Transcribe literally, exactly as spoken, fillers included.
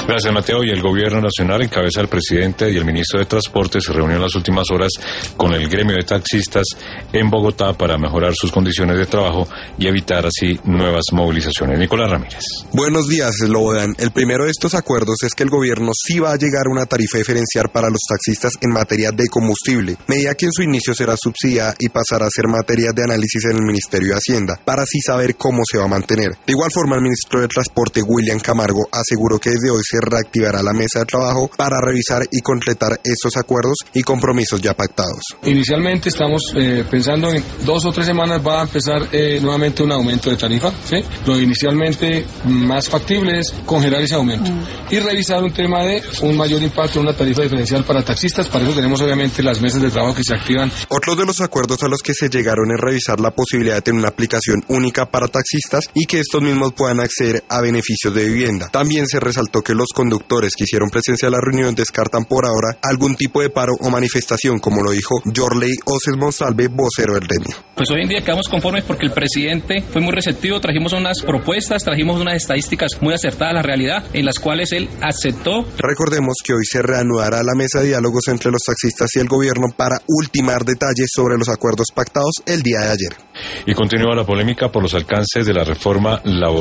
Gracias, Mateo. Y el Gobierno Nacional, en cabeza del presidente y el ministro de Transporte, se reunió en las últimas horas con el gremio de taxistas en Bogotá para mejorar sus condiciones de trabajo y evitar así nuevas movilizaciones. Nicolás Ramírez. Buenos días, Slobodan. El primero de estos acuerdos es que el gobierno sí va a llegar a una tarifa diferencial para los taxistas en materia de combustible, medida que en su inicio será subsidiada y pasará a ser materia de análisis en el Ministerio de Hacienda, para así saber cómo se va a mantener. De igual forma, el ministro de Transporte, William Camargo, aseguró que desde hoy se reactivará la mesa de trabajo para revisar y completar estos acuerdos y compromisos ya pactados. Inicialmente estamos eh, pensando en dos o tres semanas va a empezar eh, nuevamente un aumento de tarifa, ¿sí? Lo inicialmente más factible es congelar ese aumento mm. y revisar un tema de un mayor impacto en una tarifa diferencial para taxistas. Para eso tenemos obviamente las mesas de trabajo que se activan. Otros de los acuerdos a los que se llegaron es revisar la posibilidad de tener una aplicación única para taxistas y que estos mismos puedan acceder a beneficios de vivienda. También se resaltó que los conductores que hicieron presencia a la reunión descartan por ahora algún tipo de paro o manifestación, como lo dijo Yorley Oces Monsalve, vocero del gremio. Pues hoy en día quedamos conformes porque el presidente fue muy receptivo, trajimos unas propuestas, trajimos unas estadísticas muy acertadas a la realidad, en las cuales él aceptó. Recordemos que hoy se reanudará la mesa de diálogos entre los taxistas y el gobierno para ultimar detalles sobre los acuerdos pactados el día de ayer. Y continúa la polémica por los alcances de la reforma laboral.